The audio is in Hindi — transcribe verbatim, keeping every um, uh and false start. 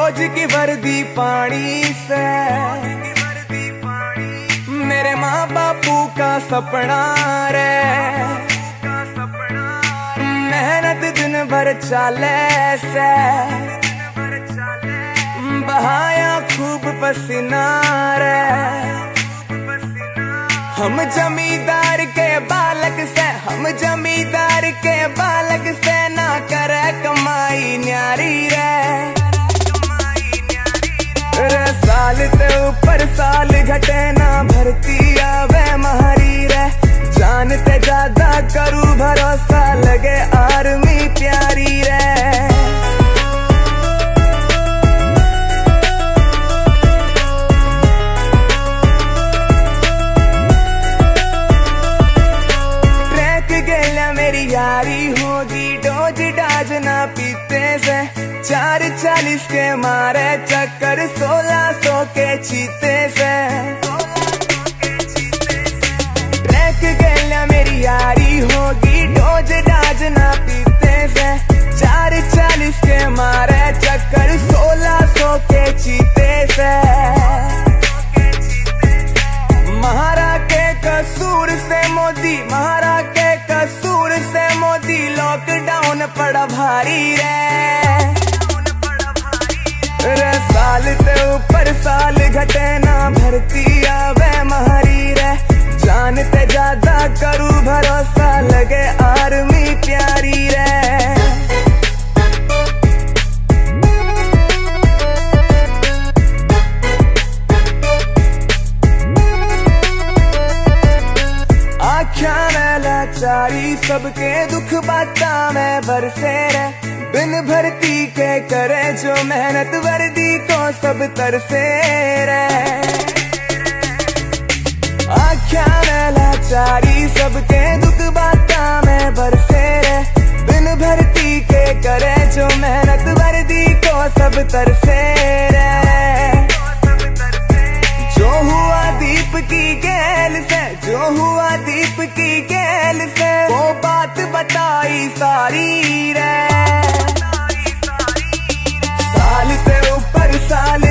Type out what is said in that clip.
फौज की वर्दी पानी से, मेरे माँ बापू का सपना रे। मेहनत दिन भर चाले से, बहाया खूब पसीना रे। हम जमींदार के बालक से, हम जमींदार के बालक से ना करे कमाई न्यारी रे। रे साल ते ऊपर साल घटे ना भर्ती आवे महारी रे। जान ते ज्यादा करू भरोसा लगे आर्मी प्यारी रे। मेरी यारी होगी डोज डाज ना पीते से। चार चालीस के मारे चक्कर सोलह सौ के चीते से। ट्रैक गैला मेरी यारी होगी डोज डाज ना पीते से। चार चालीस के मारे चक्कर सोलह सौ के चीते से। महारा के कसूर से मोदी, महारा के कसूर से मोदी लॉकडाउन पड़ा भारी रे। रे साल ते ऊपर साल घटे ना भर्ती आवे महारी रे। जान ते ज्यादा करू भरोसा लगे आर्मी प्यारी रे। लाचारी सबके दुख बाता में बरसे रे। बिन भर्ती के करे जो मेहनत वर्दी को सब तरसे रे। आख्या में लाचारी सबके दुख बाता में बरसे रे। बिन भर्ती के करे जो मेहनत वर्दी को सब तरसे रे। जो हुआ दीप की गैल से, जो हुआ दीप की गैल से, वो बात बताई सारी रे। साल ते ऊपर साल